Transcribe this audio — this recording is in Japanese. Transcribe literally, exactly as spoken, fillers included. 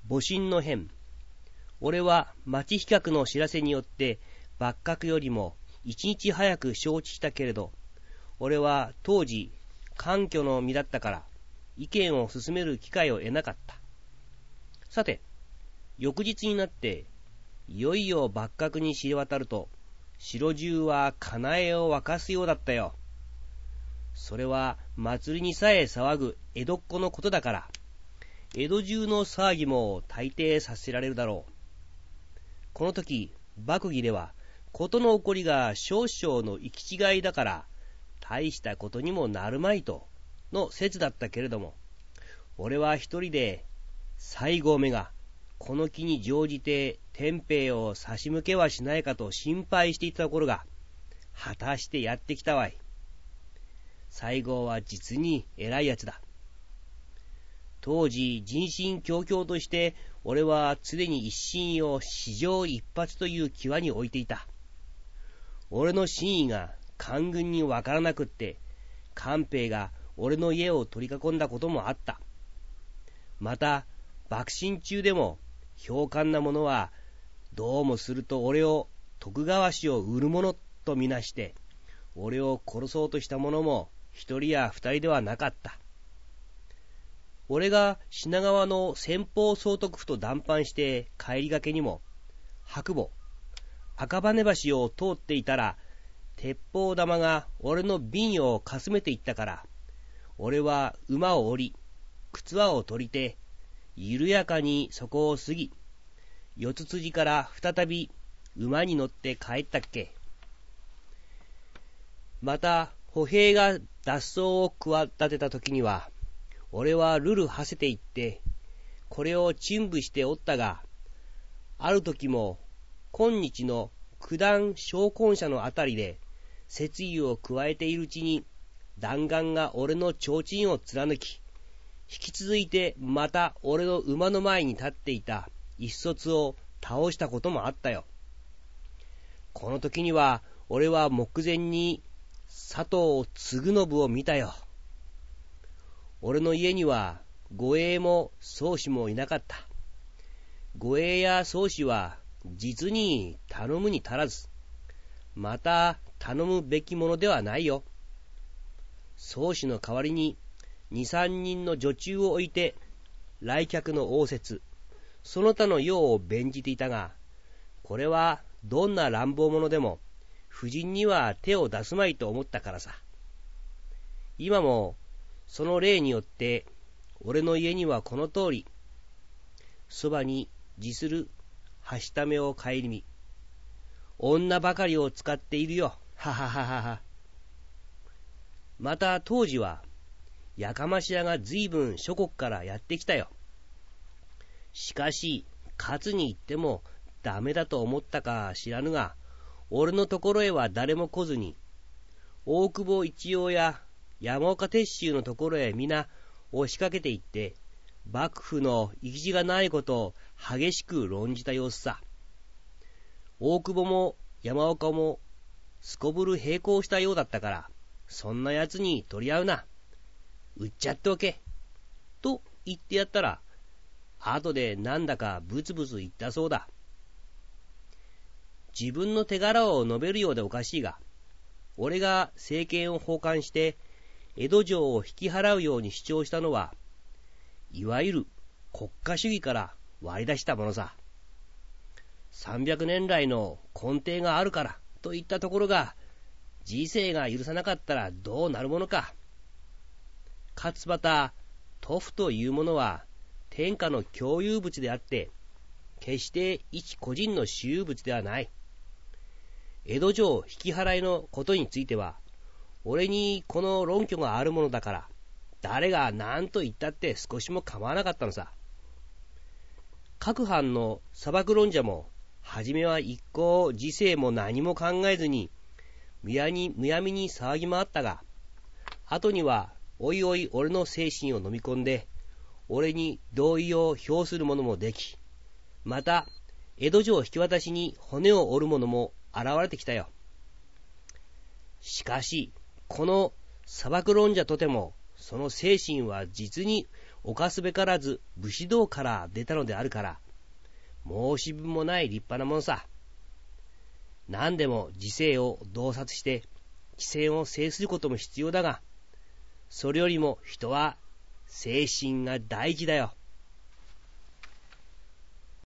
戊辰の変。俺は町飛脚の知らせによって幕閣よりも一日早く承知したけれど、俺は当時官居の身だったから意見を進める機会を得なかった。さて、翌日になっていよいよ幕閣に知れ渡ると、城中はかなえを沸かすようだったよ。それは祭りにさえ騒ぐ江戸っ子のことだから、江戸中の騒ぎも大抵させられるだろう。この時、幕議では、事の起こりが少々の行き違いだから、大したことにもなるまいとの説だったけれども、俺は一人で、西郷めが、この気に乗じて天平を差し向けはしないかと心配していたところが、果たしてやってきたわい。西郷は実に偉いやつだ。当時人心惶々として俺は常に一心を史上一発という際に置いていた。俺の真意が官軍にわからなくって官兵が俺の家を取り囲んだこともあった。また幕臣中でも評判な者はどうもすると俺を徳川氏を売る者とみなして俺を殺そうとした者も一人や二人ではなかった。俺が品川の先方総督府と談判して帰りがけにも、白母、赤羽橋を通っていたら、鉄砲玉が俺の瓶をかすめていったから、俺は馬を降り、靴輪を取りて、緩やかにそこを過ぎ、四つ筋から再び馬に乗って帰ったっけ。また、歩兵が脱走を企てた時には、俺はルルはせていって、これを陳腐しておったが、ある時も、今日の九段小根社のあたりで、節油を加えているうちに、弾丸が俺の提灯を貫き、引き続いてまた俺の馬の前に立っていた一卒を倒したこともあったよ。この時には、俺は目前に佐藤嗣信を見たよ。俺の家には護衛も宗師もいなかった。護衛や宗師は実に頼むに足らず、また頼むべきものではないよ。宗師の代わりに二三人の女中を置いて来客の応接、その他の用を弁じていたが、これはどんな乱暴者でも夫人には手を出すまいと思ったからさ。今もその例によって、俺の家にはこの通り、そばに自するはしためを顧み、女ばかりを使っているよ、ははははは。また当時は、やかまし屋がずいぶん諸国からやってきたよ。しかし、勝つに行ってもダメだと思ったか知らぬが、俺のところへは誰も来ずに、大久保一葉や、山岡鉄舟のところへ皆押しかけていって、幕府の意地がないことを激しく論じた様子さ。大久保も山岡もすこぶる並行したようだったから、そんなやつに取り合うな。売っちゃっておけ。と言ってやったら、後でなんだかブツブツ言ったそうだ。自分の手柄を述べるようでおかしいが、俺が政権を奉還して、江戸城を引き払うように主張したのは、いわゆる国家主義から割り出したものさ。三百年来の根底があるからといったところが、時勢が許さなかったらどうなるものか。かつまた、都府というものは天下の共有物であって、決して一個人の私有物ではない。江戸城引き払いのことについては、俺にこの論拠があるものだから、誰が何と言ったって少しも構わなかったのさ。各藩の裁く論者も、はじめは一向時勢も何も考えずに、むやにむやみに騒ぎ回ったが、後にはおいおい俺の精神を飲み込んで、俺に同意を表する者もでき、また江戸城引き渡しに骨を折る者も現れてきたよ。しかし、この裁く論者とても、その精神は実に犯すべからず武士道から出たのであるから、申し分もない立派なものさ。何でも時勢を洞察して、機戦を制することも必要だが、それよりも人は精神が大事だよ。